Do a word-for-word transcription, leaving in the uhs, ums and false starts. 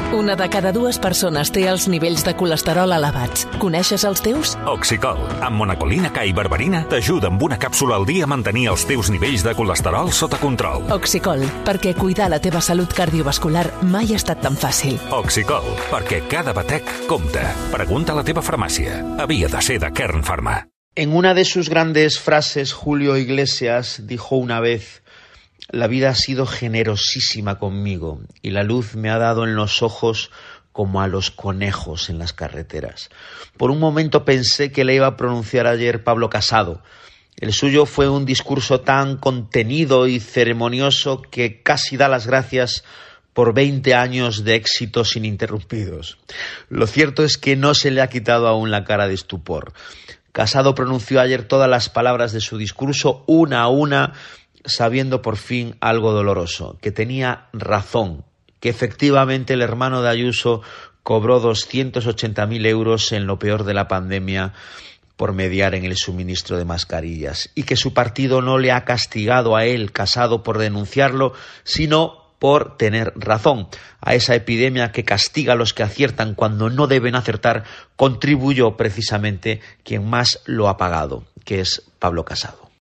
Una de cada dues persones té els nivells de colesterol elevats. Coneixes els teus? Oxicol, amb monacolina K i berberina, t'ajuda amb una càpsula al dia a mantenir els teus nivells de colesterol sota control. Oxicol, perquè cuidar la teva salut cardiovascular mai ha estat tan fàcil. Oxicol, perquè cada batec compta. Pregunta a la teva farmàcia. Havia de ser de Kern Pharma. En una de sus grandes frases, Julio Iglesias dijo una vez: la vida ha sido generosísima conmigo y la luz me ha dado en los ojos como a los conejos en las carreteras. Por un momento pensé que le iba a pronunciar ayer Pablo Casado. El suyo fue un discurso tan contenido y ceremonioso que casi da las gracias por veinte años de éxitos ininterrumpidos. Lo cierto es que no se le ha quitado aún la cara de estupor. Casado pronunció ayer todas las palabras de su discurso una a una, sabiendo por fin algo doloroso, que tenía razón, que efectivamente el hermano de Ayuso cobró doscientos ochenta mil euros en lo peor de la pandemia por mediar en el suministro de mascarillas, y que su partido no le ha castigado a él, Casado, por denunciarlo, sino por tener razón. A esa epidemia que castiga a los que aciertan cuando no deben acertar, contribuyó precisamente quien más lo ha pagado, que es Pablo Casado.